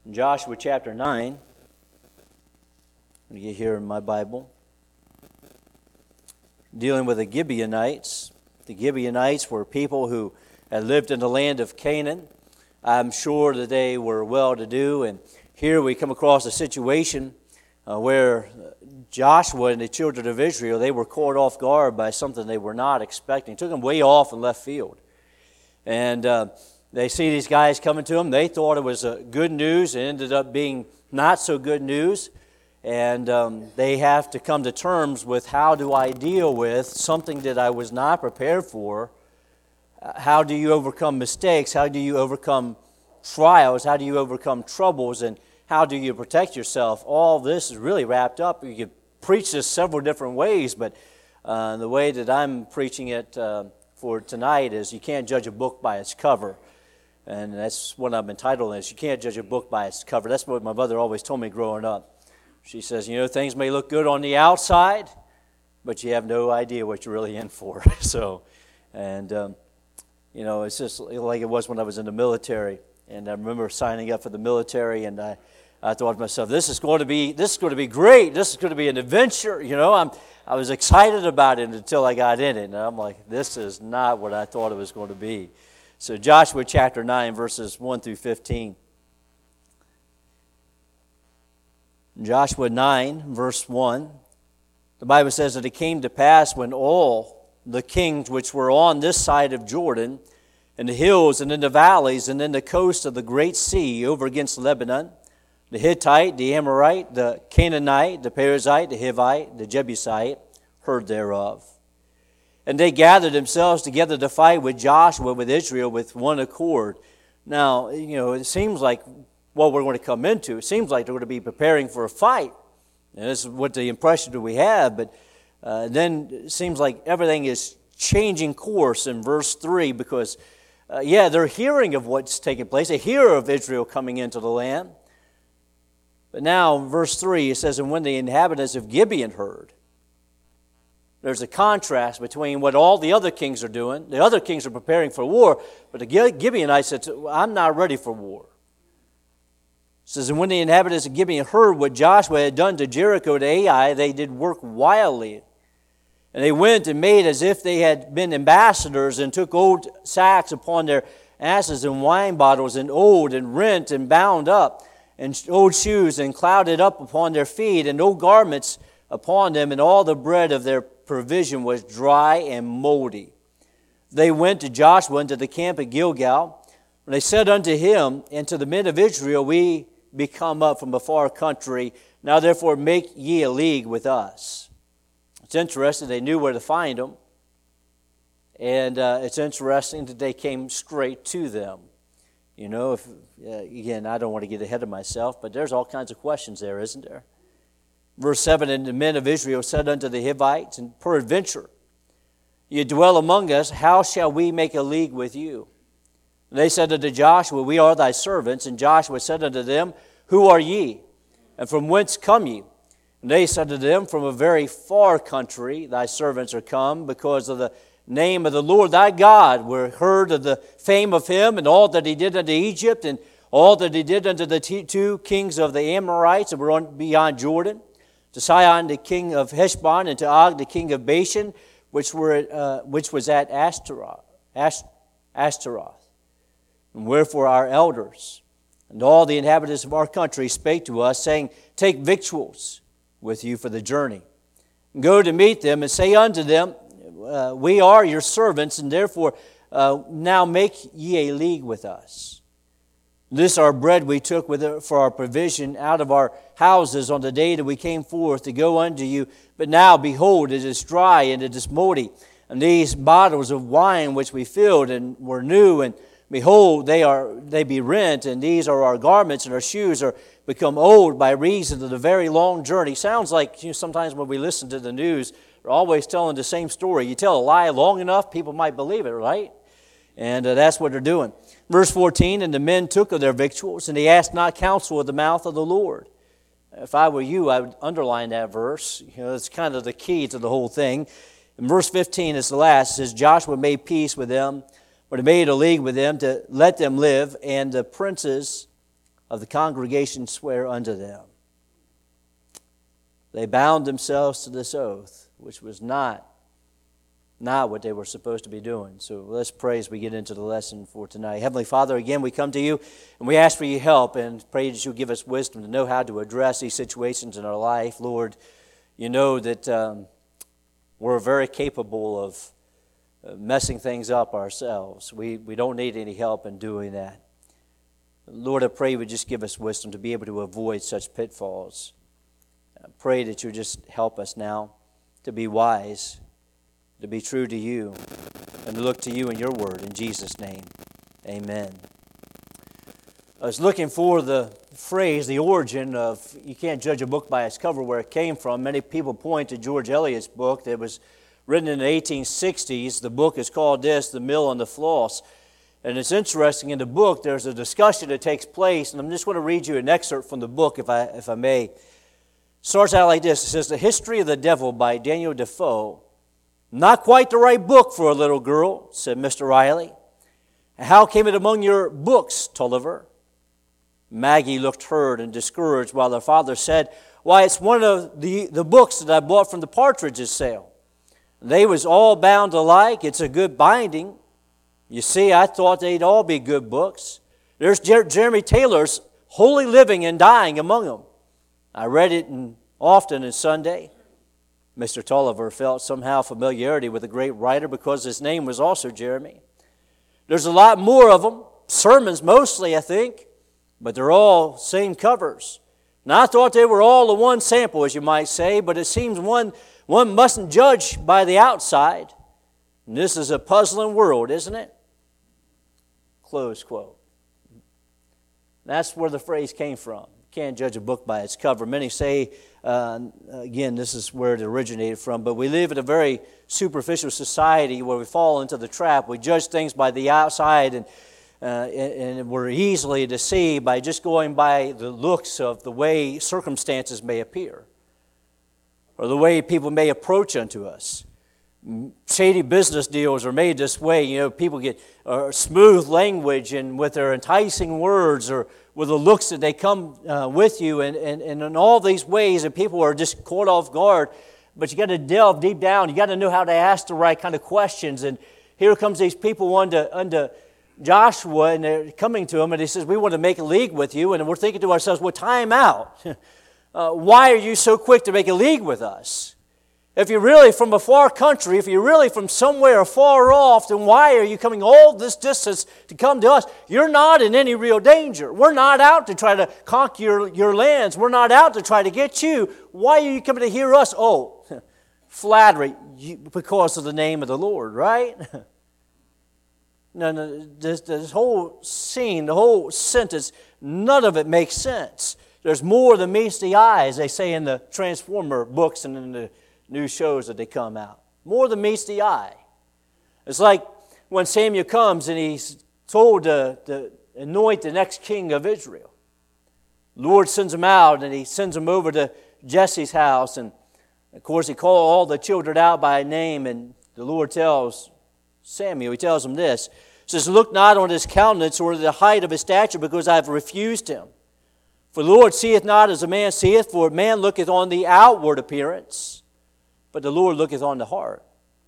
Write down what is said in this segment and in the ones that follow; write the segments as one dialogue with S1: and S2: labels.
S1: Joshua chapter 9. You here in my Bible. Dealing with the Gibeonites. The Gibeonites were people who had lived in the land of Canaan. I'm sure that they were well-to-do, and here we come across a situation where Joshua and the children of Israel, they were caught off guard by something they were not expecting. It took them way off in left field. And they see these guys coming to them. They thought it was good news. It ended up being not so good news. And they have to come to terms with, how do I deal with something that I was not prepared for? How do you overcome mistakes? How do you overcome trials? How do you overcome troubles? And how do you protect yourself? All this is really wrapped up. You could preach this several different ways, but the way that I'm preaching it for tonight is you can't judge a book by its cover. And that's what I'm entitled is, you can't judge a book by its cover. That's what my mother always told me growing up. She says, things may look good on the outside, but you have no idea what you're really in for. It's just like it was when I was in the military. And I remember signing up for the military, and I thought to myself, this is going to be great. This is going to be an adventure. I was excited about it until I got in it, and I'm like, this is not what I thought it was going to be. So Joshua chapter 9, verses 1 through 15. Joshua 9, verse 1, the Bible says that it came to pass when all the kings which were on this side of Jordan, in the hills and in the valleys and in the coast of the great sea over against Lebanon, the Hittite, the Amorite, the Canaanite, the Perizzite, the Hivite, the Jebusite, heard thereof. And they gathered themselves together to fight with Joshua, with Israel, with one accord. Now, it seems like what we're going to come into, it seems like they're going to be preparing for a fight. And this is what the impression that we have, but then it seems like everything is changing course in verse 3 because, they're hearing of what's taking place. They hear of Israel coming into the land. But now, verse 3, it says, and when the inhabitants of Gibeon heard, there's a contrast between what all the other kings are doing. The other kings are preparing for war, but the Gibeonites said, I'm not ready for war. It says, and when the inhabitants of Gibeon heard what Joshua had done to Jericho to Ai, they did work wildly. And they went and made as if they had been ambassadors, and took old sacks upon their asses, and wine bottles, and old, and rent, and bound up, and old shoes, and clouded up upon their feet, and old garments upon them, and all the bread of their provision was dry and moldy. They went to Joshua into the camp at Gilgal, and they said unto him and to the men of Israel, we be come up from a far country, now therefore make ye a league with us. It's interesting, they knew where to find them, and it's interesting that they came straight to them. Again, I don't want to get ahead of myself, but there's all kinds of questions there, isn't there? Verse 7, and the men of Israel said unto the Hivites, and peradventure, ye dwell among us, how shall we make a league with you? And they said unto Joshua, we are thy servants. And Joshua said unto them, who are ye? And from whence come ye? And they said to them, from a very far country thy servants are come, because of the name of the Lord thy God. We heard of the fame of him, and all that he did unto Egypt, and all that he did unto the two kings of the Amorites that were on beyond Jordan, to Sihon the king of Heshbon, and to Og the king of Bashan, which was at Ashtaroth. And wherefore our elders and all the inhabitants of our country spake to us, saying, take victuals with you for the journey. And go to meet them, and say unto them, we are your servants, and therefore now make ye a league with us. This our bread we took for our provision out of our houses on the day that we came forth to go unto you. But now, behold, it is dry and it is moldy. And these bottles of wine which we filled and were new, and behold, they be rent, and these are our garments, and our shoes are become old by reason of the very long journey. Sounds like sometimes when we listen to the news, they're always telling the same story. You tell a lie long enough, people might believe it, right? And that's what they're doing. Verse 14, and the men took of their victuals, and they asked not counsel of the mouth of the Lord. If I were you, I would underline that verse. It's kind of the key to the whole thing. And verse 15 is the last. It says, Joshua made peace with them, but he made a league with them to let them live, and the princes of the congregation swear unto them. They bound themselves to this oath, which was not what they were supposed to be doing. So let's pray as we get into the lesson for tonight. Heavenly Father, again, we come to you and we ask for your help and pray that you give us wisdom to know how to address these situations in our life. Lord, you know that we're very capable of messing things up ourselves. We don't need any help in doing that. Lord, I pray you would just give us wisdom to be able to avoid such pitfalls. I pray that you just help us now to be wise, to be true to you, and to look to you and your word. In Jesus' name, amen. I was looking for the phrase, the origin of, you can't judge a book by its cover, where it came from. Many people point to George Eliot's book that was written in the 1860s. The book is called this, The Mill and the Floss. And it's interesting, in the book there's a discussion that takes place, and I'm just going to read you an excerpt from the book if I may. It starts out like this. It says, "The History of the Devil" by Daniel Defoe. "Not quite the right book for a little girl," said Mr. Riley. "How came it among your books, Tulliver?" Maggie looked hurt and discouraged, while her father said, "Why, it's one of the books that I bought from the Partridges' sale. They was all bound alike. It's a good binding. You see, I thought they'd all be good books. There's Jeremy Taylor's Holy Living and Dying among them. I read it often in Sunday." Mr. Tulliver felt somehow familiarity with the great writer because his name was also Jeremy. "There's a lot more of them, sermons mostly, I think, but they're all same covers. And I thought they were all the one sample, as you might say, but it seems one mustn't judge by the outside. And this is a puzzling world, isn't it?" Close quote. That's where the phrase came from. You can't judge a book by its cover. Many say, again, this is where it originated from, but we live in a very superficial society where we fall into the trap. We judge things by the outside, and we're easily deceived by just going by the looks of the way circumstances may appear, or the way people may approach unto us. Shady business deals are made this way. You know, people get smooth language and with their enticing words, or with the looks that they come with you, and in all these ways, and people are just caught off guard. But you got to delve deep down. You got to know how to ask the right kind of questions. And here comes these people unto Joshua, and they're coming to him, and he says, "We want to make a league with you." And we're thinking to ourselves, "Well, time out. Why are you so quick to make a league with us? If you're really from a far country, if you're really from somewhere far off, then why are you coming all this distance to come to us? You're not in any real danger. We're not out to try to conquer your lands. We're not out to try to get you. Why are you coming to hear us?" Oh, flattery, because of the name of the Lord, right? No, this whole scene, the whole sentence, none of it makes sense. There's more than meets the eye, as they say in the Transformer books and in the new shows that they come out. More than meets the eye. It's like when Samuel comes and he's told to anoint the next king of Israel. The Lord sends him out, and he sends him over to Jesse's house, and of course he called all the children out by name, and the Lord tells Samuel, he tells him this. He says, "Look not on his countenance or the height of his stature, because I have refused him. For the Lord seeth not as a man seeth, for man looketh on the outward appearance, but the Lord looketh on the heart."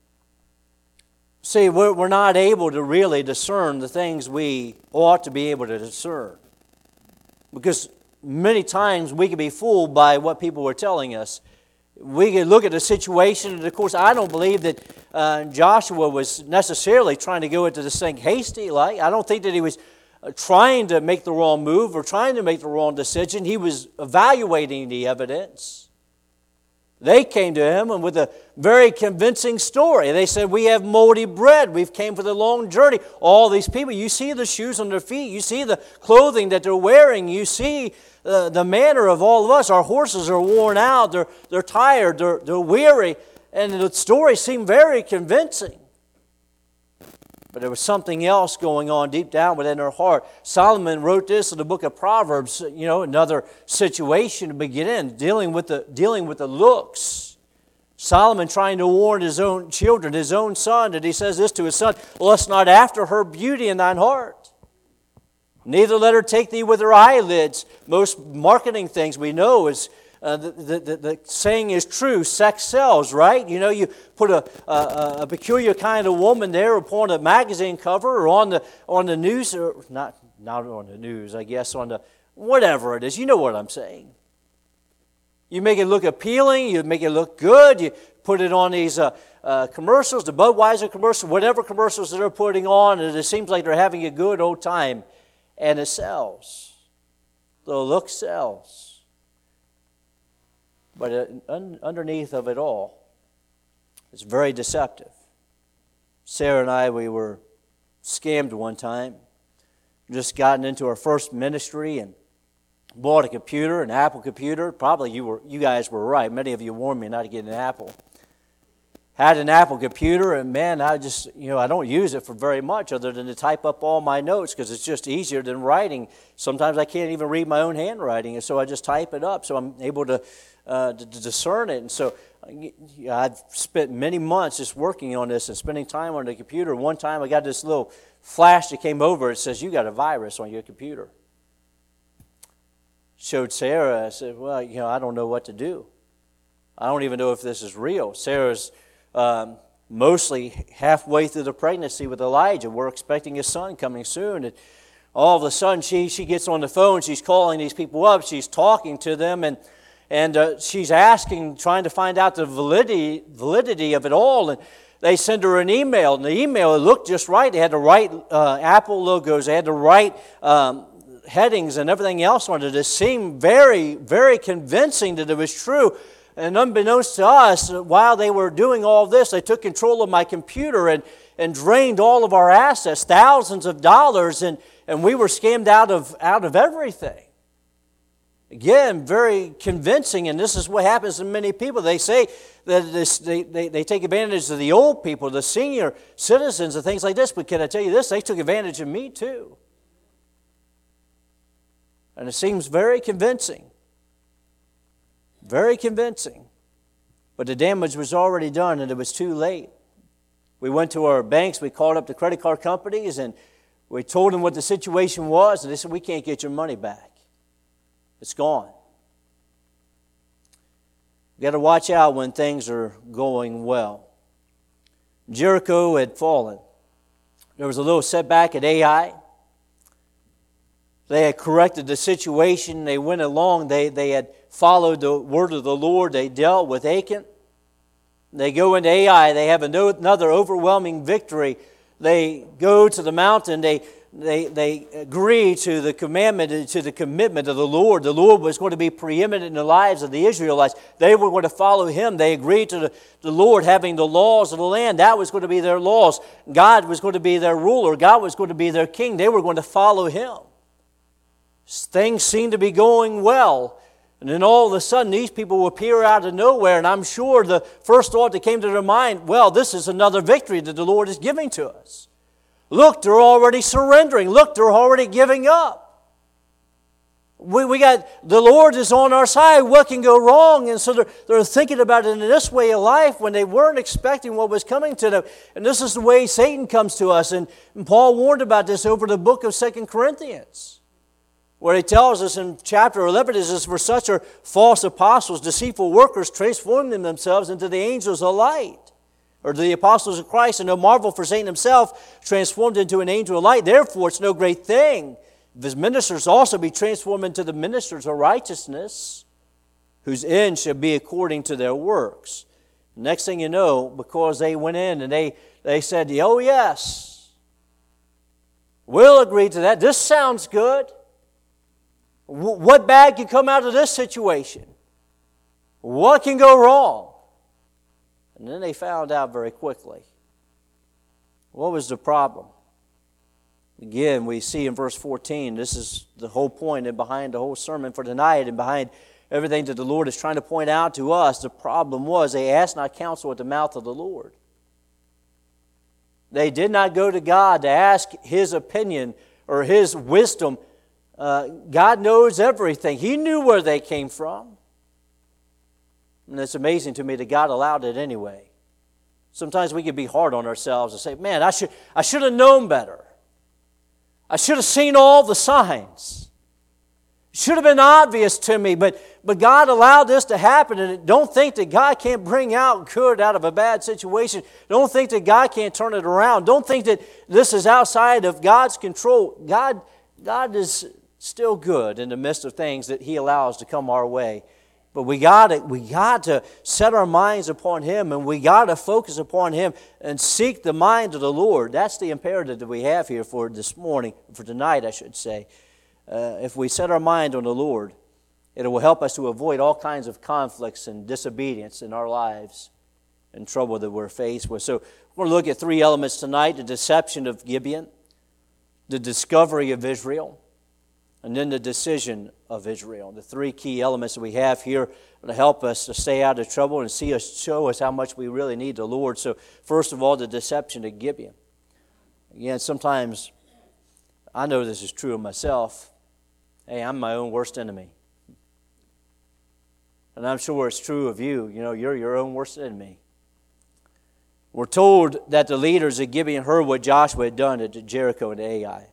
S1: See, we're not able to really discern the things we ought to be able to discern. Because many times we can be fooled by what people are telling us. We can look at the situation, and of course I don't believe that Joshua was necessarily trying to go into this thing hasty-like. I don't think that he was trying to make the wrong move or trying to make the wrong decision. He was evaluating the evidence. They came to him and with a very convincing story. They said, "We have moldy bread. We've came for the long journey." All these people, you see the shoes on their feet. You see the clothing that they're wearing. You see the manner of all of us. Our horses are worn out. They're tired. They're weary. And the story seemed very convincing. But there was something else going on deep down within her heart. Solomon wrote this in the book of Proverbs, another situation to begin in, dealing with the looks. Solomon trying to warn his own children, his own son, and he says this to his son, "Lust not after her beauty in thine heart, Neither let her take thee with her eyelids. Most marketing things we know is the saying is true. Sex sells, right? You know, you put a peculiar kind of woman there upon a magazine cover or on the news, or not on the news, I guess, on the whatever it is. You know what I'm saying. You make it look appealing. You make it look good. You put it on these commercials, the Budweiser commercials, whatever commercials that they're putting on, and it seems like they're having a good old time, and it sells. The look sells. But underneath of it all, it's very deceptive. Sarah and I, we were scammed one time. Just gotten into our first ministry and bought a computer, an Apple computer. Probably you guys were right. Many of you warned me not to get an Apple. Had an Apple computer, and man, I don't use it for very much other than to type up all my notes because it's just easier than writing. Sometimes I can't even read my own handwriting, and so I just type it up so I'm able to discern it. And so I've spent many months just working on this and spending time on the computer. One time I got this little flash that came over. It says, you got a virus on your computer. Showed Sarah. I said, well, I don't know what to do. I don't even know if this is real. Sarah's mostly halfway through the pregnancy with Elijah. We're expecting a son coming soon. And all of a sudden, she gets on the phone. She's calling these people up. She's talking to them, and she's asking, trying to find out the validity of it all. And they send her an email. And the email, it looked just right. They had the right Apple logos. They had the right headings and everything else on it. It seemed very, very convincing that it was true. And unbeknownst to us, while they were doing all this, they took control of my computer and drained all of our assets, thousands of dollars, and we were scammed out of everything. Again, very convincing, and this is what happens to many people. They say that they take advantage of the old people, the senior citizens, and things like this, but can I tell you this? They took advantage of me too. And it seems very convincing. Very convincing. But the damage was already done and it was too late. We went to our banks, we called up the credit card companies, and we told them what the situation was, and they said, we can't get your money back. It's gone. You've got to watch out when things are going well. Jericho had fallen. There was a little setback at Ai. They had corrected the situation. They went along. They had followed the word of the Lord. They dealt with Achan. They go into Ai. They have another overwhelming victory. They go to the mountain. They agree to the commandment, to the commitment of the Lord. The Lord was going to be preeminent in the lives of the Israelites. They were going to follow Him. They agreed to the Lord having the laws of the land. That was going to be their laws. God was going to be their ruler. God was going to be their king. They were going to follow Him. Things seemed to be going well. And then all of a sudden, these people will appear out of nowhere. And I'm sure the first thought that came to their mind, well, this is another victory that the Lord is giving to us. Look, they're already surrendering. Look, they're already giving up. We got, the Lord is on our side. What can go wrong? And so they're thinking about it in this way of life when they weren't expecting what was coming to them. And this is the way Satan comes to us. And Paul warned about this over the book of 2 Corinthians. Where he tells us in chapter 11, it says, for such are false apostles, deceitful workers, transforming themselves into the angels of light. Or the apostles of Christ, and no marvel, for Satan himself transformed into an angel of light. Therefore, it's no great thing if his ministers also be transformed into the ministers of righteousness, whose end shall be according to their works. Next thing you know, because they went in and they said, oh yes, we'll agree to that. This sounds good. What bad can come out of this situation? What can go wrong? And then they found out very quickly. What was the problem? Again, we see in verse 14, this is the whole point and behind the whole sermon for tonight and behind everything that the Lord is trying to point out to us. The problem was they asked not counsel at the mouth of the Lord. They did not go to God to ask His opinion or His wisdom. God knows everything. He knew where they came from. And it's amazing to me that God allowed it anyway. Sometimes we can be hard on ourselves and say, man, I should have known better. I should have seen all the signs. It should have been obvious to me, but God allowed this to happen. And don't think that God can't bring out good out of a bad situation. Don't think that God can't turn it around. Don't think that this is outside of God's control. God is still good in the midst of things that He allows to come our way. But we got to set our minds upon Him, and we got to focus upon Him and seek the mind of the Lord. That's the imperative that we have here for this morning, for tonight, I should say. If we set our mind on the Lord, it will help us to avoid all kinds of conflicts and disobedience in our lives and trouble that we're faced with. So we're going to look at three elements tonight: the deception of Gibeon, the discovery of Israel, and then the decision of Israel. The three key elements that we have here to help us to stay out of trouble and show us how much we really need the Lord. So first of all, the deception of Gibeon. Again, sometimes I know this is true of myself. Hey, I'm my own worst enemy. And I'm sure it's true of you. You know, you're your own worst enemy. We're told that the leaders of Gibeon heard what Joshua had done at Jericho and Ai.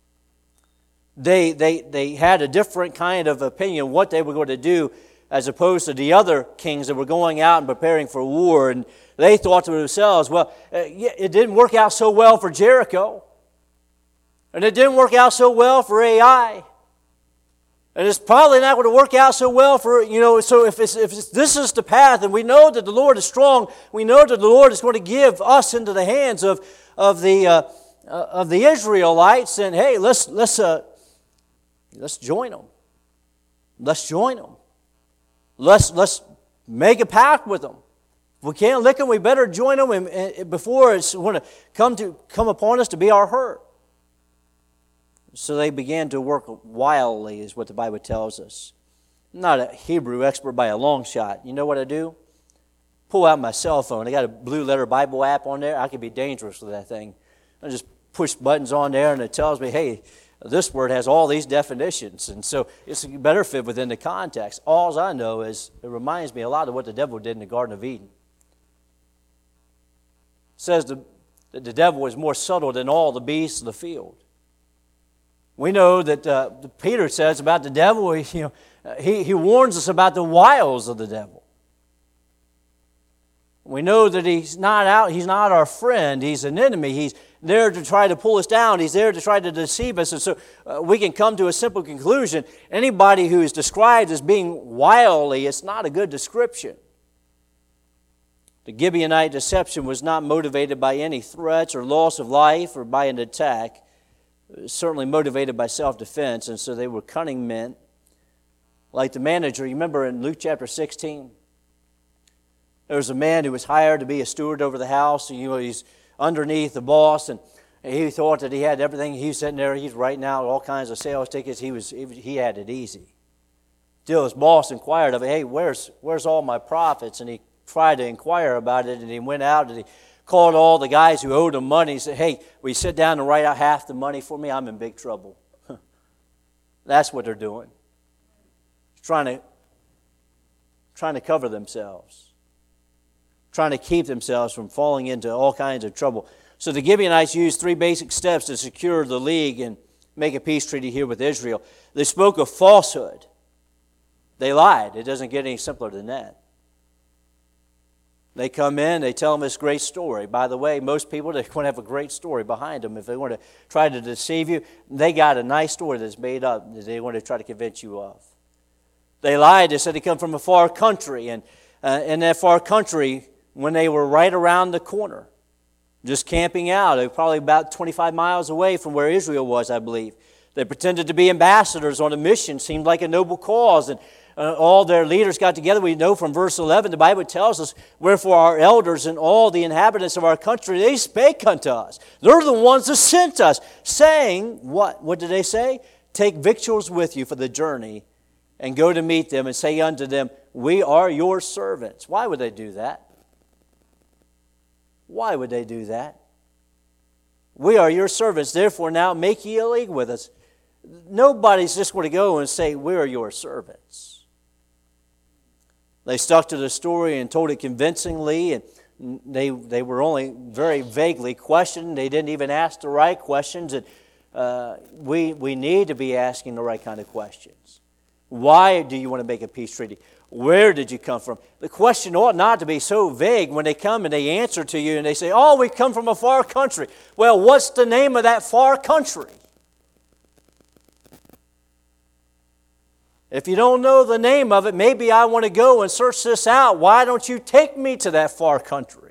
S1: They had a different kind of opinion what they were going to do as opposed to the other kings that were going out and preparing for war. And they thought to themselves, well, it didn't work out so well for Jericho. And it didn't work out so well for Ai. And it's probably not going to work out so well for, so if this is the path, and we know that the Lord is strong, we know that the Lord is going to give us into the hands of the Israelites, and hey, let's join them. Let's join them. Let's make a pact with them. If we can't lick them, we better join them before it's going to come upon us to be our hurt. So they began to work wildly, is what the Bible tells us. I'm not a Hebrew expert by a long shot. You know what I do? Pull out my cell phone. I got a Blue Letter Bible app on there. I could be dangerous with that thing. I just push buttons on there, and it tells me, hey, this word has all these definitions. And so it's better fit within the context. All I know is it reminds me a lot of what the devil did in the Garden of Eden. It says that the devil was more subtle than all the beasts of the field. We know that Peter says about the devil, he warns us about the wiles of the devil. We know that he's not our friend, he's an enemy. He's there to try to pull us down, he's there to try to deceive us. And so we can come to a simple conclusion. Anybody who is described as being wily, it's not a good description. The Gibeonite deception was not motivated by any threats or loss of life or by an attack. Certainly motivated by self-defense, and so they were cunning men. Like the manager, you remember in Luke chapter 16, there was a man who was hired to be a steward over the house. He's underneath the boss, and he thought that he had everything. He's sitting there, he's writing out all kinds of sales tickets. He had it easy. Till his boss inquired of him, hey, where's all my profits? And he tried to inquire about it, and he went out and he called all the guys who owed him money. He said, hey, will you sit down and write out half the money for me? I'm in big trouble. That's what they're doing. Trying to cover themselves. Trying to keep themselves from falling into all kinds of trouble. So the Gibeonites used three basic steps to secure the league and make a peace treaty here with Israel. They spoke of falsehood. They lied. It doesn't get any simpler than that. They come in, they tell them this great story. By the way, most people, they're going to have a great story behind them. If they want to try to deceive you, they got a nice story that's made up that they want to try to convince you of. They lied. They said they come from a far country. And in that far country, when they were right around the corner, just camping out, they were probably about 25 miles away from where Israel was, I believe. They pretended to be ambassadors on a mission. Seemed like a noble cause. And all their leaders got together. We know from verse 11, the Bible tells us, wherefore our elders and all the inhabitants of our country, they spake unto us. They're the ones that sent us, saying, what? What did they say? Take victuals with you for the journey, and go to meet them, and say unto them, we are your servants. Why would they do that? Why would they do that? We are your servants, therefore now make ye a league with us. Nobody's just going to go and say, we are your servants. They stuck to the story and told it convincingly, and they were only very vaguely questioned. They didn't even ask the right questions. And we need to be asking the right kind of questions. Why do you want to make a peace treaty? Where did you come from? The question ought not to be so vague when they come and they answer to you and they say, oh, we come from a far country. Well, what's the name of that far country? If you don't know the name of it, maybe I want to go and search this out. Why don't you take me to that far country?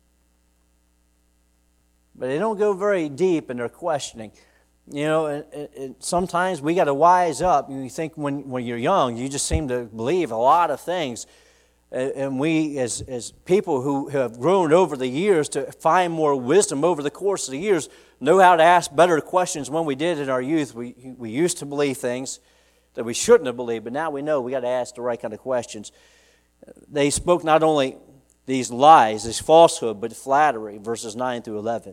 S1: But they don't go very deep in their questioning. You know, and sometimes we got to wise up. You think when you're young, you just seem to believe a lot of things. And we, as people who have grown over the years to find more wisdom over the course of the years, know how to ask better questions than we did in our youth. We used to believe things that we shouldn't have believed, but now we know we got to ask the right kind of questions. They spoke not only these lies, this falsehood, but flattery, verses 9 through 11.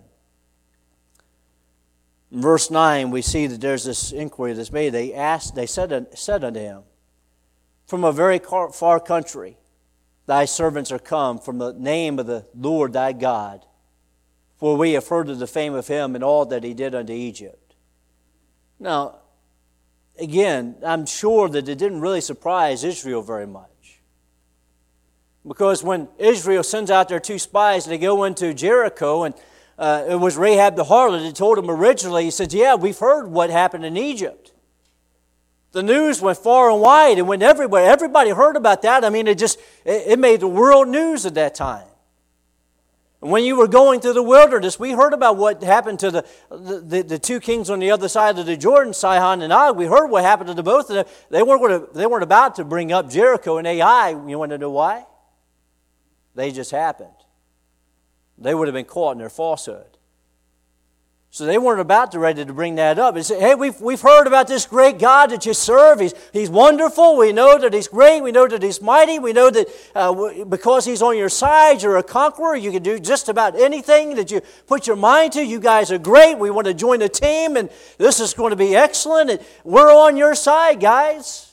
S1: In verse 9, we see that there's this inquiry that's made. They said unto him, from a very far country, thy servants are come from the name of the Lord thy God, for we have heard of the fame of him and all that he did unto Egypt. Now, again, I'm sure that it didn't really surprise Israel very much. Because when Israel sends out their two spies and they go into Jericho, and it was Rahab the harlot that told them originally, he said, yeah, we've heard what happened in Egypt. The news went far and wide and went everywhere. Everybody heard about that. I mean, it made the world news at that time. And when you were going through the wilderness, we heard about what happened to the two kings on the other side of the Jordan, Sihon and Og. We heard what happened to the both of them. They weren't about to bring up Jericho and Ai. You want to know why? They just happened. They would have been caught in their falsehood. So they weren't about to ready to bring that up. They said, hey, we've heard about this great God that you serve. He's wonderful. We know that He's great. We know that He's mighty. We know that because He's on your side, you're a conqueror. You can do just about anything that you put your mind to. You guys are great. We want to join the team, and this is going to be excellent. And we're on your side, guys.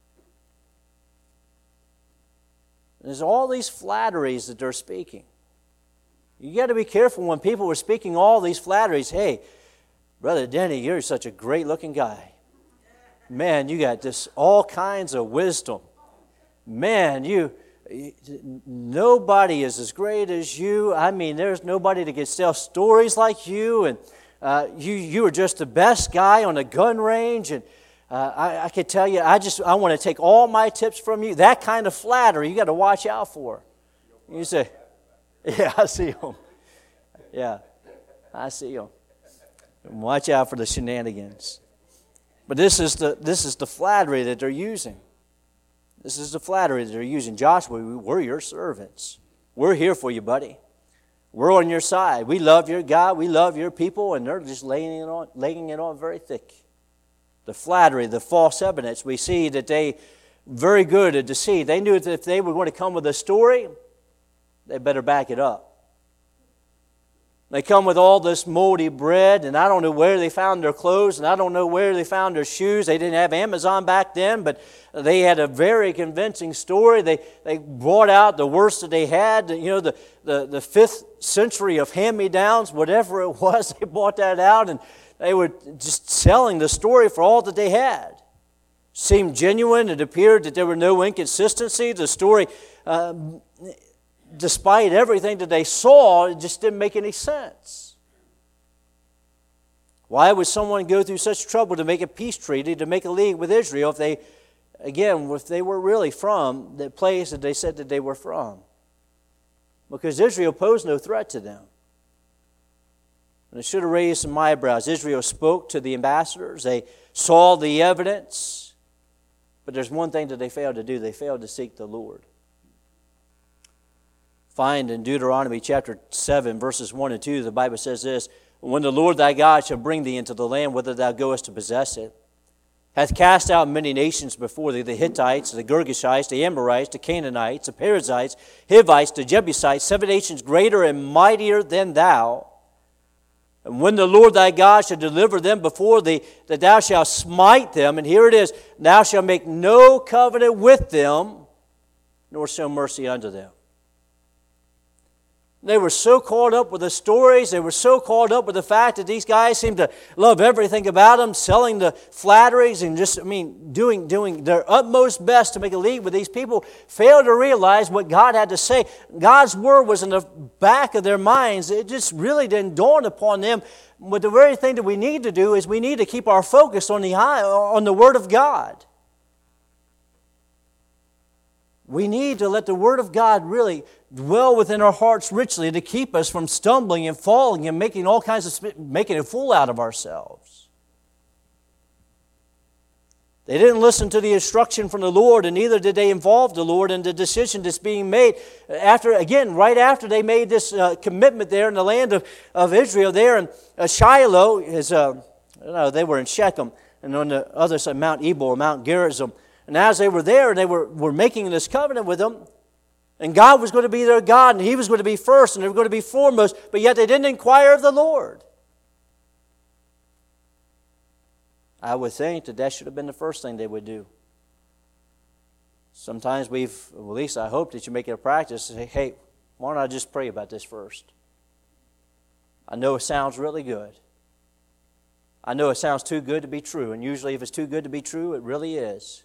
S1: There's all these flatteries that they're speaking. You got to be careful when people were speaking all these flatteries. Hey, Brother Denny, you're such a great-looking guy. Man, you got this all kinds of wisdom. Man, nobody is as great as you. I mean, there's nobody that can tell stories like you. And you are just the best guy on a gun range. And I can tell you, I want to take all my tips from you. That kind of flattery, you got to watch out for. You say, yeah, I see them. Yeah, I see them. Watch out for the shenanigans. But this is the flattery that they're using. This is the flattery that they're using. Joshua, we're your servants. We're here for you, buddy. We're on your side. We love your God. We love your people, and they're just laying it on very thick. The flattery, the false evidence. We see that they very good at deceit. They knew that if they were going to come with a story, they better back it up. They come with all this moldy bread, and I don't know where they found their clothes, and I don't know where they found their shoes. They didn't have Amazon back then, but they had a very convincing story. They brought out the worst that they had, you know, the 5th century of hand-me-downs, whatever it was. They brought that out, and they were just selling the story for all that they had. Seemed genuine. It appeared that there were no inconsistency. The story, despite everything that they saw, it just didn't make any sense. Why would someone go through such trouble to make a peace treaty, to make a league with Israel, if they were really from the place that they said that they were from? Because Israel posed no threat to them. And it should have raised some eyebrows. Israel spoke to the ambassadors. They saw the evidence. But there's one thing that they failed to do. They failed to seek the Lord. Find in Deuteronomy chapter 7, verses 1 and 2, the Bible says this: when the Lord thy God shall bring thee into the land whither thou goest to possess it, hath cast out many nations before thee, the Hittites, the Girgashites, the Amorites, the Canaanites, the Perizzites, Hivites, the Jebusites, 7 nations greater and mightier than thou. And when the Lord thy God shall deliver them before thee, that thou shalt smite them, and here it is, thou shalt make no covenant with them, nor show mercy unto them. They were so caught up with the stories. They were so caught up with the fact that these guys seemed to love everything about them, selling the flatteries and doing their utmost best to make a league with these people, failed to realize what God had to say. God's word was in the back of their minds. It just really didn't dawn upon them. But the very thing that we need to do is we need to keep our focus on the Word of God. We need to let the Word of God really dwell within our hearts richly to keep us from stumbling and falling and making a fool out of ourselves. They didn't listen to the instruction from the Lord, and neither did they involve the Lord in the decision that's being made. Right after they made this commitment there in the land of Israel, there in Shiloh, they were in Shechem, and on the other side, Mount Ebal or Mount Gerizim. And as they were there, they were making this covenant with them, and God was going to be their God, and He was going to be first, and they were going to be foremost, but yet they didn't inquire of the Lord. I would think that should have been the first thing they would do. Sometimes at least I hope that you make it a practice to say, hey, why don't I just pray about this first? I know it sounds really good. I know it sounds too good to be true, and usually if it's too good to be true, it really is.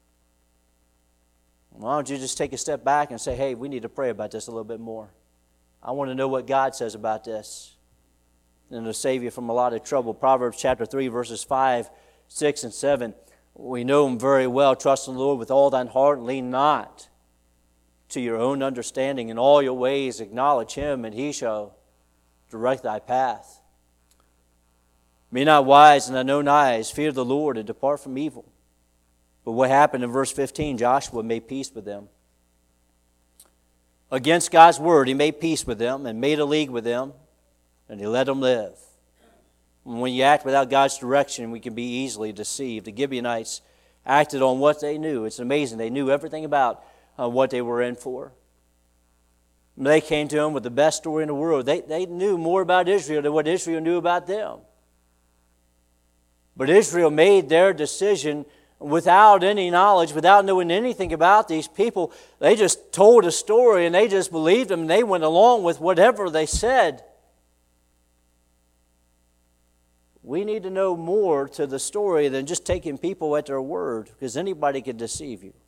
S1: Why don't you just take a step back and say, hey, we need to pray about this a little bit more. I want to know what God says about this. And it'll save you from a lot of trouble. Proverbs chapter 3, verses 5, 6, and 7. We know them very well. Trust in the Lord with all thine heart and lean not to your own understanding. In all your ways acknowledge Him, and He shall direct thy path. Be not wise in thine own eyes. Fear the Lord and depart from evil. But what happened in verse 15? Joshua made peace with them. Against God's word, he made peace with them and made a league with them, and he let them live. And when you act without God's direction, we can be easily deceived. The Gibeonites acted on what they knew. It's amazing. They knew everything about what they were in for. They came to him with the best story in the world. They knew more about Israel than what Israel knew about them. But Israel made their decision without any knowledge, without knowing anything about these people. They just told a story and they just believed them and they went along with whatever they said. We need to know more to the story than just taking people at their word, because anybody can deceive you.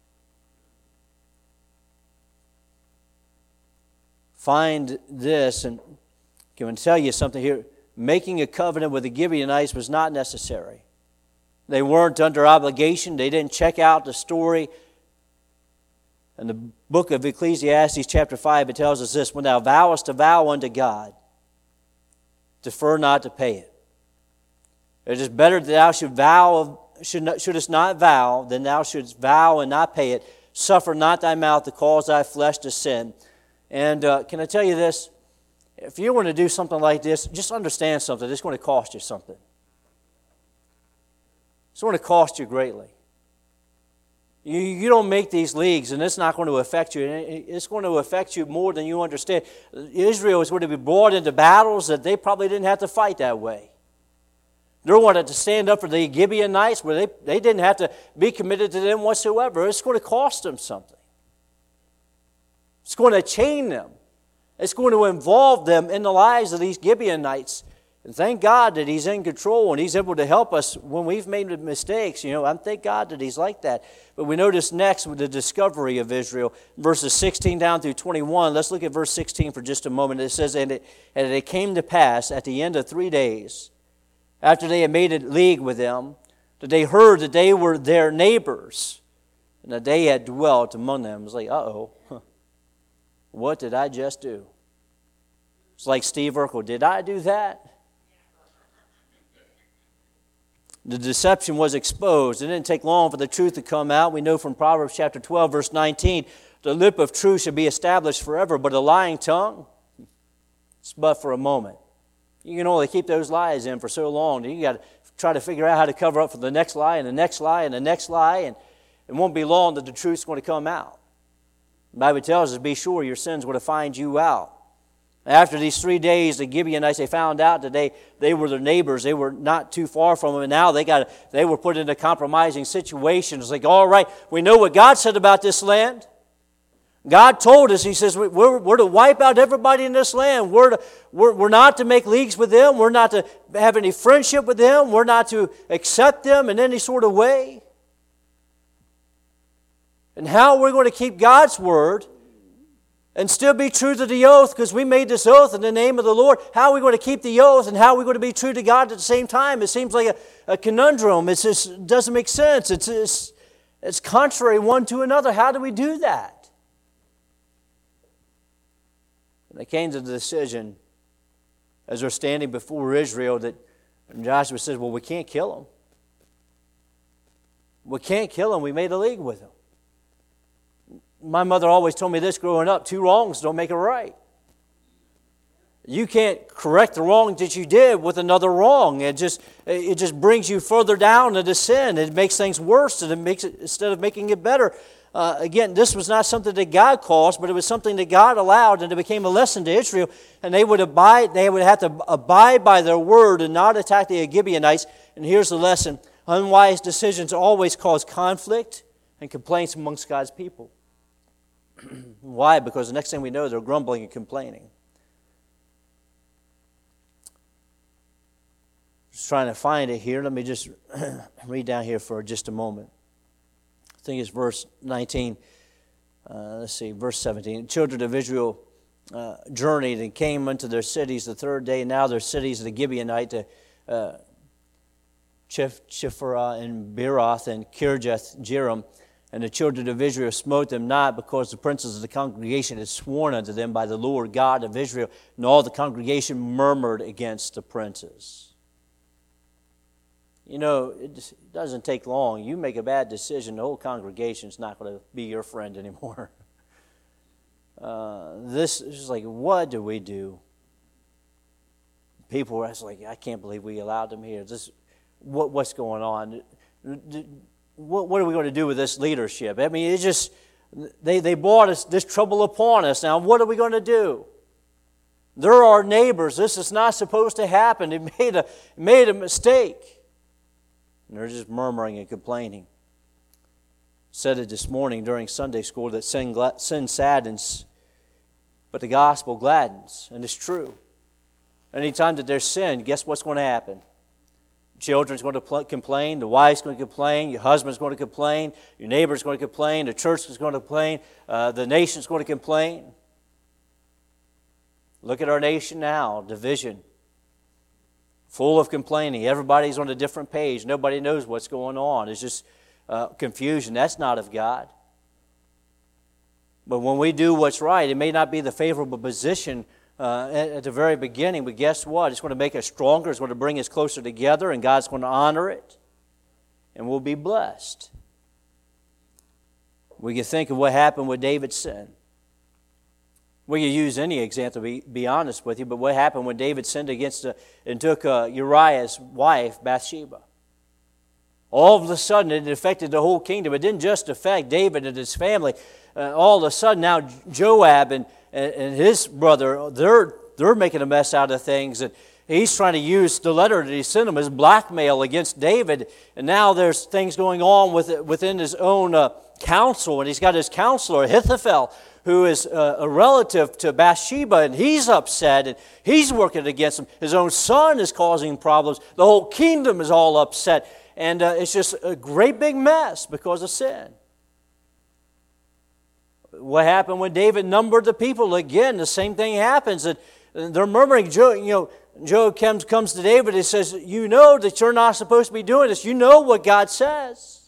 S1: Find this, and I can tell you something here. Making a covenant with the Gibeonites was not necessary. They weren't under obligation. They didn't check out the story. In the book of Ecclesiastes, chapter 5, it tells us this: when thou vowest a vow unto God, defer not to pay it. It is better that thou shouldest not vow than thou shouldst vow and not pay it. Suffer not thy mouth to cause thy flesh to sin. And can I tell you this? If you want to do something like this, just understand something. It's going to cost you something. It's going to cost you greatly. You don't make these leagues, and it's not going to affect you. It's going to affect you more than you understand. Israel is going to be brought into battles that they probably didn't have to fight that way. They're going to stand up for the Gibeonites where they didn't have to be committed to them whatsoever. It's going to cost them something. It's going to chain them. It's going to involve them in the lives of these Gibeonites. And thank God that He's in control and He's able to help us when we've made mistakes. I thank God that He's like that. But we notice next with the discovery of Israel, verses 16 down through 21. Let's look at verse 16 for just a moment. It says, And it came to pass at the end of 3 days, after they had made a league with them, that they heard that they were their neighbors, and that they had dwelt among them. It was like, what did I just do? It's like Steve Urkel, did I do that? The deception was exposed. It didn't take long for the truth to come out. We know from Proverbs chapter 12, verse 19, the lip of truth shall be established forever, but a lying tongue, it's but for a moment. You can only keep those lies in for so long. You got to try to figure out how to cover up for the next lie and the next lie and the next lie, and it won't be long that the truth's going to come out. The Bible tells us, be sure your sin's going to find you out. After these 3 days, the Gibeonites, they found out that they were their neighbors. They were not too far from them, and now they were put in a compromising situation. It's like, all right, we know what God said about this land. God told us, He says, we're to wipe out everybody in this land. We're not to make leagues with them. We're not to have any friendship with them. We're not to accept them in any sort of way. And how we're going to keep God's word and still be true to the oath, because we made this oath in the name of the Lord. How are we going to keep the oath, and how are we going to be true to God at the same time? It seems like a conundrum. It just doesn't make sense. It's contrary one to another. How do we do that? And they came to the decision, as they're standing before Israel, that Joshua says, well, we can't kill them. We can't kill them. We made a league with them. My mother always told me this growing up: 2 wrongs don't make a right. You can't correct the wrong that you did with another wrong. It just brings you further down into sin. It makes things worse, and instead of making it better. Again, this was not something that God caused, but it was something that God allowed, and it became a lesson to Israel. And they would have to abide by their word and not attack the Gibeonites. And here's the lesson: unwise decisions always cause conflict and complaints amongst God's people. Why? Because the next thing we know, they're grumbling and complaining. Just trying to find it here. Let me just read down here for just a moment. I think it's verse 19. Verse 17. The children of Israel journeyed and came unto their cities the 3rd day. Now their cities of the Gibeonite, Chephirah and Beeroth and Kirjath Jearim. And the children of Israel smote them not, because the princes of the congregation had sworn unto them by the Lord God of Israel. And all the congregation murmured against the princes. You know, it doesn't take long. You make a bad decision, the whole congregation's not going to be your friend anymore. This is like, what do we do? People are like, I can't believe we allowed them here. What's going on? What are we going to do with this leadership? I mean, they brought us this trouble upon us. Now, what are we going to do? They're our neighbors. This is not supposed to happen. They made a mistake. And they're just murmuring and complaining. Said it this morning during Sunday school that sin saddens, but the gospel gladdens. And it's true. Anytime that there's sin, guess what's going to happen? Children's going to complain, the wife's going to complain, your husband's going to complain, your neighbor's going to complain, the church is going to complain, the nation's going to complain. Look at our nation now, division, full of complaining. Everybody's on a different page. Nobody knows what's going on. It's just confusion. That's not of God. But when we do what's right, it may not be the favorable position at the very beginning, but guess what? It's going to make us stronger. It's going to bring us closer together, and God's going to honor it, and we'll be blessed. We can think of what happened with David's sin. We can use any example, to be honest with you, but what happened when David sinned against and took Uriah's wife, Bathsheba? All of a sudden, it affected the whole kingdom. It didn't just affect David and his family. All of a sudden, now Joab and his brother, they're making a mess out of things. And he's trying to use the letter that he sent him as blackmail against David. And now there's things going on within his own council. And he's got his counselor, Ahithophel, who is a relative to Bathsheba. And he's upset, and he's working against him. His own son is causing problems. The whole kingdom is all upset. And it's just a great big mess because of sin. What happened when David numbered the people? Again, the same thing happens. And they're murmuring. Joab comes to David and says, you know that you're not supposed to be doing this. You know what God says.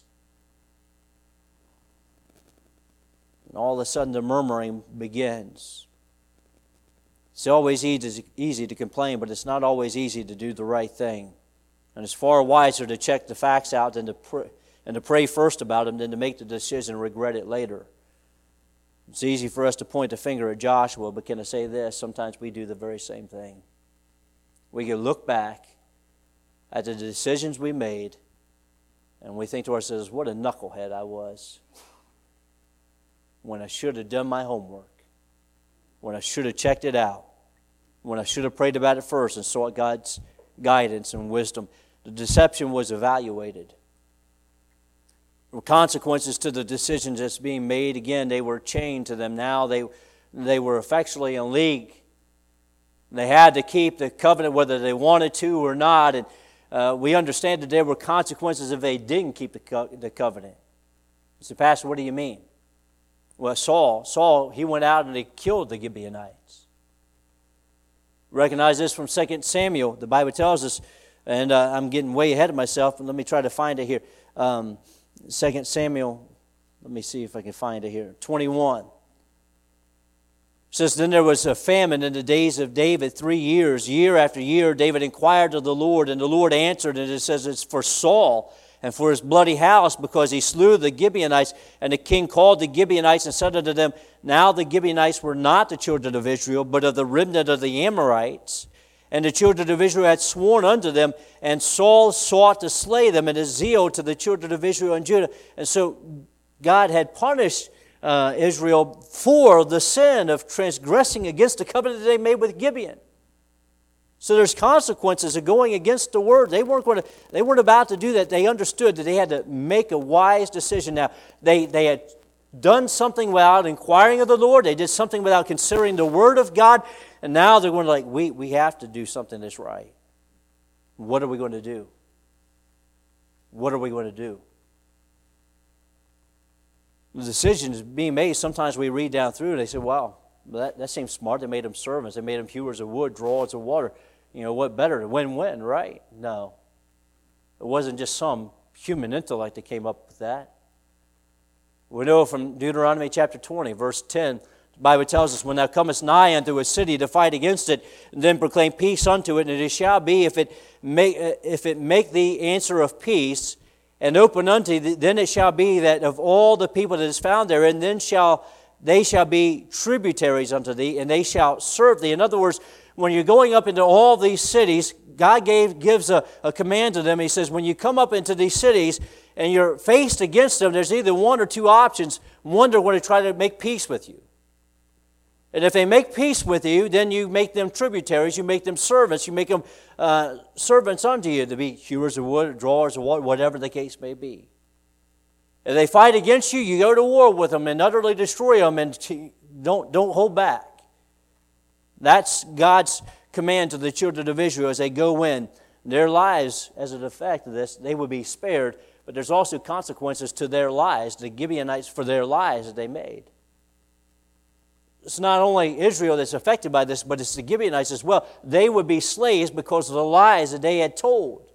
S1: And all of a sudden the murmuring begins. It's always easy to complain, but it's not always easy to do the right thing. And it's far wiser to check the facts out and to pray first about them than to make the decision and regret it later. It's easy for us to point the finger at Joshua, but can I say this? Sometimes we do the very same thing. We can look back at the decisions we made, and we think to ourselves, what a knucklehead I was when I should have done my homework, when I should have checked it out, when I should have prayed about it first and sought God's guidance and wisdom. The deception was evaluated. There were consequences to the decisions that's being made. Again, they were chained to them. Now they were effectually in league. They had to keep the covenant whether they wanted to or not. And we understand that there were consequences if they didn't keep the covenant. You say, Pastor, what do you mean? Well, Saul, he went out and he killed the Gibeonites. Recognize this from 2 Samuel. The Bible tells us, and I'm getting way ahead of myself, and let me try to find it here. 2 Samuel, let me see if I can find it here. 21. It says, Then there was a famine in the days of David 3 years. Year after year, David inquired of the Lord, and the Lord answered, and it says it's for Saul and for his bloody house, because he slew the Gibeonites. And the king called the Gibeonites and said unto them, Now the Gibeonites were not the children of Israel, but of the remnant of the Amorites. And the children of Israel had sworn unto them, and Saul sought to slay them in his zeal to the children of Israel and Judah. And so God had punished Israel for the sin of transgressing against the covenant that they made with Gibeon. So there's consequences of going against the word. They weren't about to do that. They understood that they had to make a wise decision. Now, they had done something without inquiring of the Lord. They did something without considering the word of God. And now they're going to we have to do something that's right. What are we going to do? What are we going to do? The decisions being made, sometimes we read down through and they say, wow, that seems smart. They made them servants. They made them hewers of wood, drawers of water. What better? Win-win, right? No. It wasn't just some human intellect that came up with that. We know from Deuteronomy chapter 20, verse 10, the Bible tells us, When thou comest nigh unto a city to fight against it, then proclaim peace unto it, and it shall be, if it make thee answer of peace, and open unto thee, then it shall be that of all the people that is found therein, then they shall be tributaries unto thee, and they shall serve thee. In other words, when you're going up into all these cities, God gives a command to them. He says, when you come up into these cities and you're faced against them, there's either one or two options. One, they're going to try to make peace with you. And if they make peace with you, then you make them tributaries, you make them servants, you make them servants unto you, to be hewers of wood, drawers of water, whatever the case may be. If they fight against you, you go to war with them and utterly destroy them, and don't hold back. That's God's command to the children of Israel as they go in. Their lives, as an effect of this, they would be spared, but there's also consequences to their lives, the Gibeonites, for their lives that they made. It's not only Israel that's affected by this, but it's the Gibeonites as well. They would be slaves because of the lies that they had told.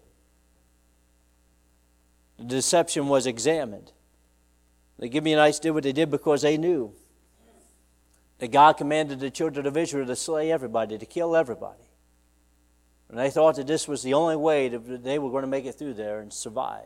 S1: The deception was examined. The Gibeonites did what they did because they knew that God commanded the children of Israel to slay everybody, to kill everybody. And they thought that this was the only way that they were going to make it through there and survive.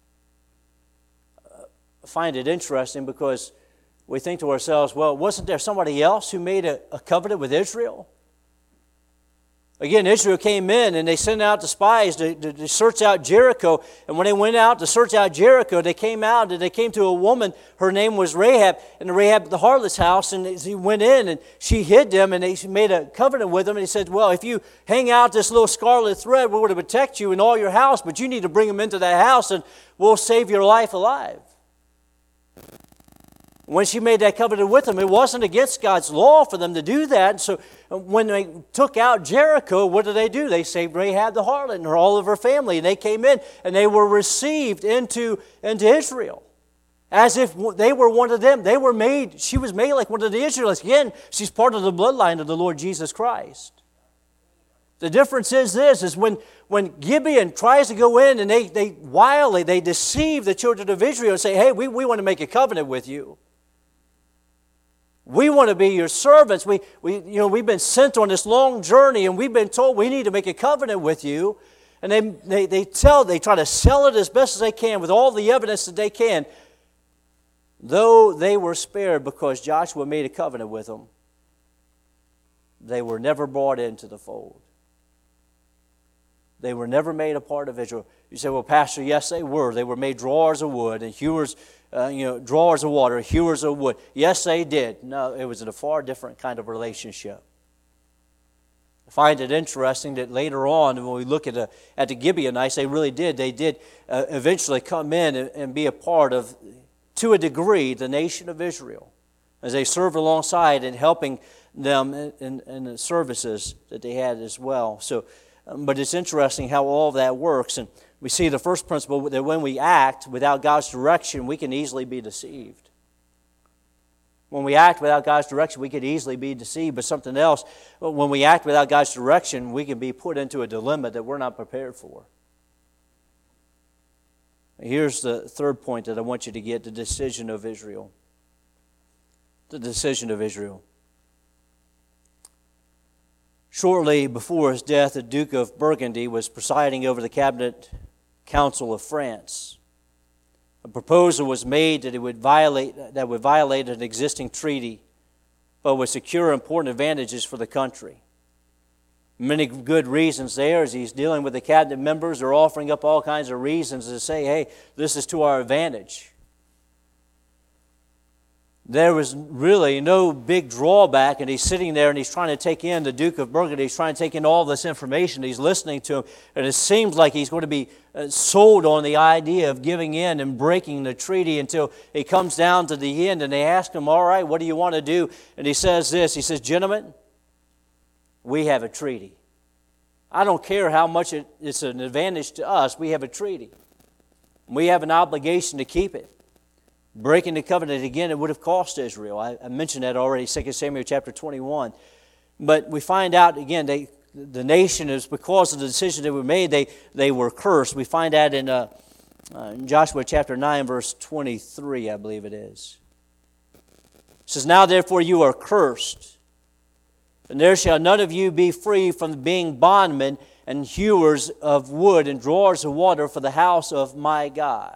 S1: I find it interesting because we think to ourselves, well, wasn't there somebody else who made a covenant with Israel? Again, Israel came in and they sent out the spies to search out Jericho. And when they went out to search out Jericho, they came out and they came to a woman. Her name was Rahab, and Rahab the harlot's house. And he went in and she hid them, and they made a covenant with them. And he said, well, if you hang out this little scarlet thread, we're going to protect you and all your house, but you need to bring them into that house and we'll save your life alive. When she made that covenant with them, it wasn't against God's law for them to do that. And so when they took out Jericho, what did they do? They saved Rahab the harlot and all of her family. And they came in and they were received into Israel as if they were one of them. She was made like one of the Israelites. Again, she's part of the bloodline of the Lord Jesus Christ. The difference is this, is when Gibeon tries to go in and they deceive the children of Israel and say, hey, we want to make a covenant with you. We want to be your servants. We've been sent on this long journey, and we've been told we need to make a covenant with you. And they try to sell it as best as they can with all the evidence that they can. Though they were spared because Joshua made a covenant with them, they were never brought into the fold. They were never made a part of Israel. You say, well, Pastor, yes, they were. They were made drawers of wood and hewers, drawers of water, hewers of wood. Yes, they did. No, it was in a far different kind of relationship. find it interesting that later on, when we look at the Gibeonites, they really did. They did eventually come in and be a part of, to a degree, the nation of Israel, as they served alongside and helping them in the services that they had as well. So, but it's interesting how all of that works. And we see the first principle that when we act without God's direction, we can easily be deceived. When we act without God's direction, we could easily be deceived. But something else, when we act without God's direction, we can be put into a dilemma that we're not prepared for. Here's the third point that I want you to get, the decision of Israel. The decision of Israel. Shortly before his death, the Duke of Burgundy was presiding over the Cabinet Council of France. A proposal was made that would violate an existing treaty, but would secure important advantages for the country. Many good reasons there. As he's dealing with the cabinet members, they're offering up all kinds of reasons to say, hey, this is to our advantage. There was really no big drawback, and he's sitting there and he's trying to take in the Duke of Burgundy. He's trying to take in all this information. He's listening to him, and it seems like he's going to be sold on the idea of giving in and breaking the treaty until he comes down to the end, and they ask him, all right, what do you want to do? And he says this, he says, gentlemen, we have a treaty. I don't care how much it's an advantage to us, we have a treaty. We have an obligation to keep it. Breaking the covenant again, it would have cost Israel. I mentioned that already, 2 Samuel chapter 21. But we find out, again, the nation is, because of the decision that were made, they were cursed. We find that in Joshua chapter 9, verse 23, I believe it is. It says, now therefore you are cursed, and there shall none of you be free from being bondmen and hewers of wood and drawers of water for the house of my God.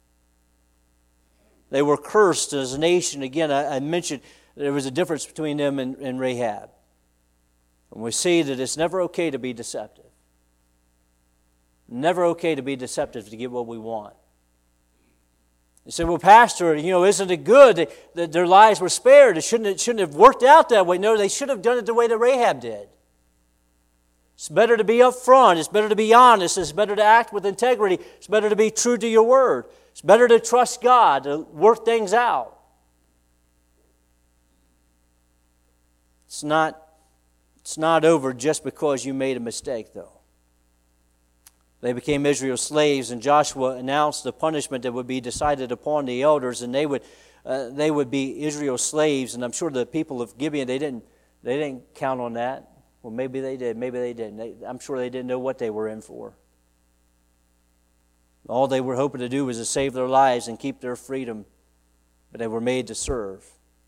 S1: They were cursed as a nation. Again, I mentioned there was a difference between them and Rahab. And we see that it's never okay to be deceptive. Never okay to be deceptive to get what we want. You say, well, Pastor, isn't it good that their lives were spared? It shouldn't have worked out that way. No, they should have done it the way that Rahab did. It's better to be upfront. It's better to be honest. It's better to act with integrity. It's better to be true to your word. It's better to trust God, to work things out. It's not over just because you made a mistake, though. They became Israel's slaves, and Joshua announced the punishment that would be decided upon the elders, and they would be Israel's slaves. And I'm sure the people of Gibeon, they didn't count on that. Well, maybe they did, maybe they didn't. I'm sure they didn't know what they were in for. All they were hoping to do was to save their lives and keep their freedom, but they were made to serve.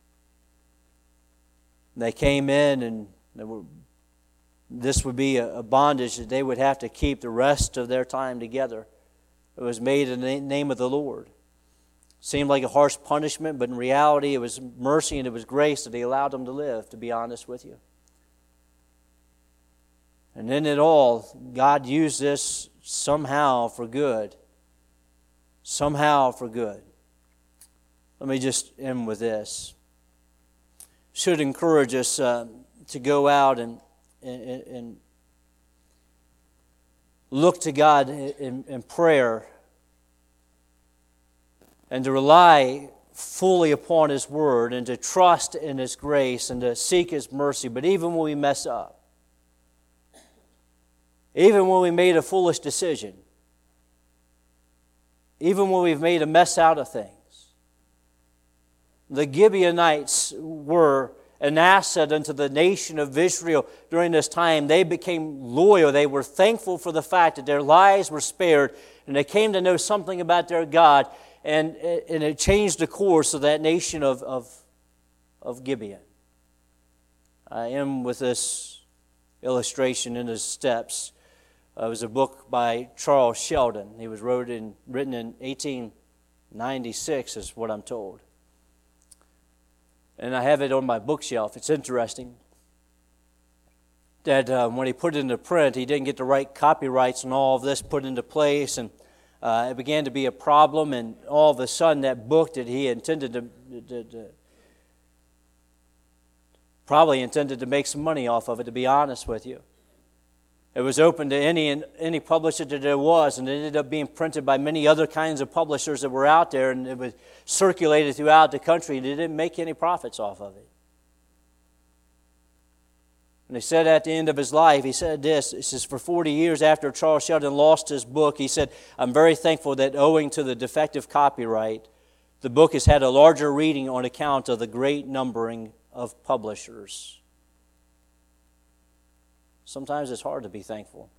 S1: They came in, and this would be a bondage that they would have to keep the rest of their time together. It was made in the name of the Lord. Seemed like a harsh punishment, but in reality it was mercy and it was grace that He allowed them to live, to be honest with you. And in it all, God used this somehow for good. Somehow for good. Let me just end with this. Should encourage us to go out and look to God in prayer and to rely fully upon His Word and to trust in His grace and to seek His mercy. But even when we mess up, even when we made a foolish decision, even when we've made a mess out of things, the Gibeonites were an asset unto the nation of Israel during this time. They became loyal. They were thankful for the fact that their lives were spared, and they came to know something about their God, and it changed the course of that nation of Gibeon. I am with this illustration in his steps. It was a book by Charles Sheldon. He was written in 1896, is what I'm told. And I have it on my bookshelf. It's interesting that when he put it into print, he didn't get the right copyrights and all of this put into place, and it began to be a problem, and all of a sudden that book that he intended to probably intended to make some money off of it, to be honest with you. It was open to any publisher that there was, and it ended up being printed by many other kinds of publishers that were out there, and it was circulated throughout the country. They didn't make any profits off of it. And he said at the end of his life, he said this, it says, for 40 years after Charles Sheldon lost his book, he said, I'm very thankful that owing to the defective copyright, the book has had a larger reading on account of the great numbering of publishers. Sometimes it's hard to be thankful.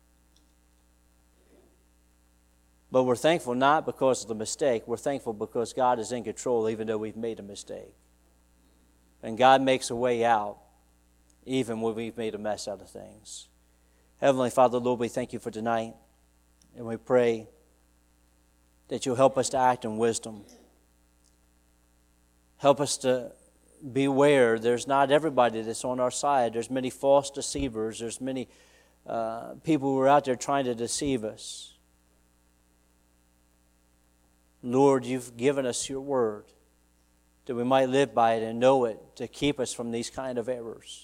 S1: But we're thankful not because of the mistake. We're thankful because God is in control even though we've made a mistake. And God makes a way out even when we've made a mess out of things. Heavenly Father, Lord, we thank you for tonight. And we pray that you'll help us to act in wisdom. Help us to beware. There's not everybody that's on our side. There's many false deceivers. There's many people who are out there trying to deceive us. Lord, you've given us your word that we might live by it and know it to keep us from these kind of errors.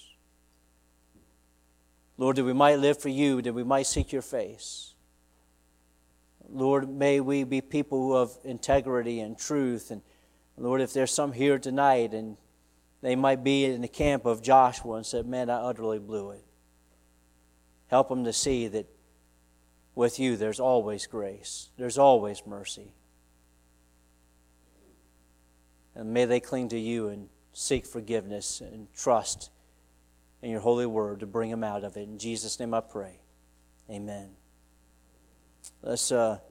S1: Lord, that we might live for you, that we might seek your face. Lord, may we be people of integrity and truth. And Lord, if there's some here tonight and they might be in the camp of Joshua and said, man, I utterly blew it. Help them to see that with you there's always grace. There's always mercy. And may they cling to you and seek forgiveness and trust in your holy word to bring them out of it. In Jesus' name I pray. Amen. Let's